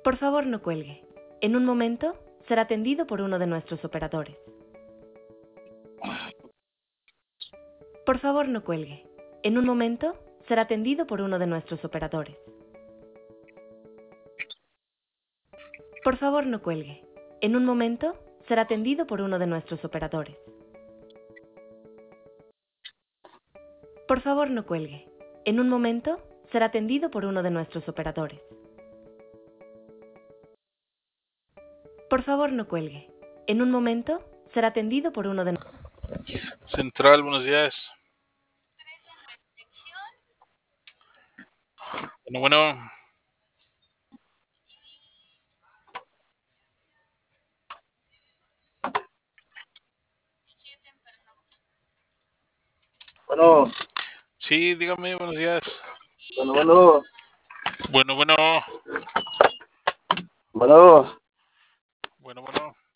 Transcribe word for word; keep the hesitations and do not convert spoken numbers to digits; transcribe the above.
Por favor, no cuelgue. En un momento será atendido por uno de nuestros operadores. Por favor, no cuelgue. En un momento será atendido por uno de nuestros operadores. Por favor, no cuelgue. En un momento será atendido por uno de nuestros operadores. Por favor, no cuelgue. En un momento será atendido por uno de nuestros operadores. Por favor, no cuelgue. En un momento será atendido por uno de nuestros... Central, buenos días. Bueno, bueno. Bueno, Sí, dígame, buenos días. bueno, bueno, Bueno, bueno. bueno, Bueno, bueno.